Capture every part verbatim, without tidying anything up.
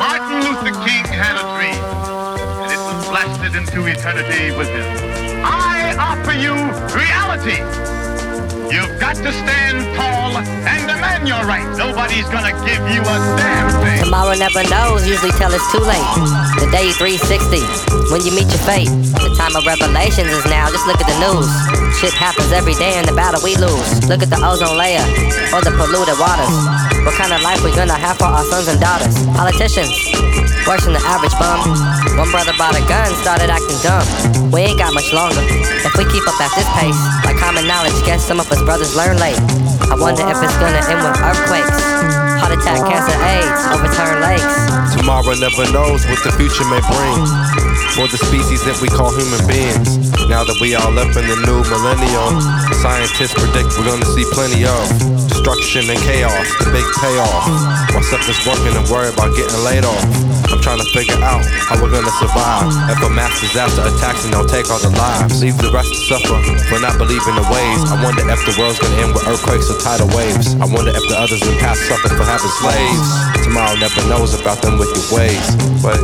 Martin Luther King had a dream, and it was blasted into eternity with him. I offer you reality. You've got to stand tall and demand your rights. Nobody's gonna give you a damn thing. Tomorrow never knows, usually till it's too late. The day three sixty, when you meet your fate. The time of revelations is now, just look at the news. Shit happens every day in the battle we lose. Look at the ozone layer, or the polluted waters. What kind of life we gonna have for our sons and daughters? Politicians, worse than the average bum. One brother bought a gun, started acting dumb. We ain't got much longer. If we keep up at this pace, like common knowledge, guess some of us brothers learn late. I wonder if it's gonna end with earthquakes, heart attack, cancer, AIDS, overturned lakes. Tomorrow never knows what the future may bring for the species that we call human beings. Now that we all up in the new millennium, scientists predict we're gonna see plenty of destruction and chaos, the big payoff. While something's working and worry about getting laid off. I'm trying to figure out how we're gonna survive if a mass disaster attacks and they'll take all the lives. Leave the rest to suffer for not believing the ways. I wonder if the world's gonna end with earthquakes or tidal waves. I wonder if the others in the past suffered for having slaves. Tomorrow never knows about them wicked ways. But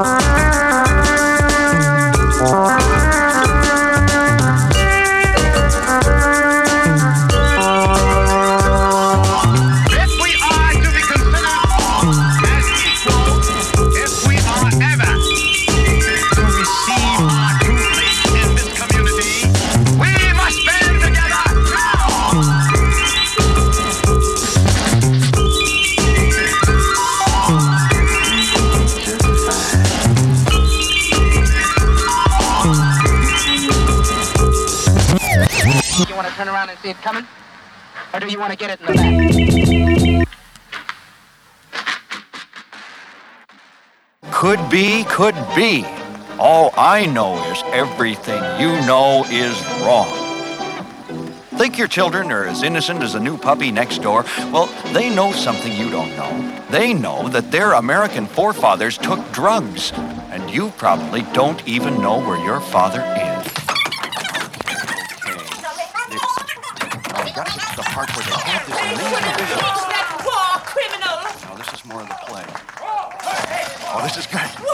You want to turn around and see it coming? Or do you want to get it in the back? Could be, could be. All I know is everything you know is wrong. Think your children are as innocent as a new puppy next door? Well, they know something you don't know. They know that their American forefathers took drugs. And you probably don't even know where your father is. The part where they have this amazing vision. That poor criminal! No, this is more of the play. Oh, this is good.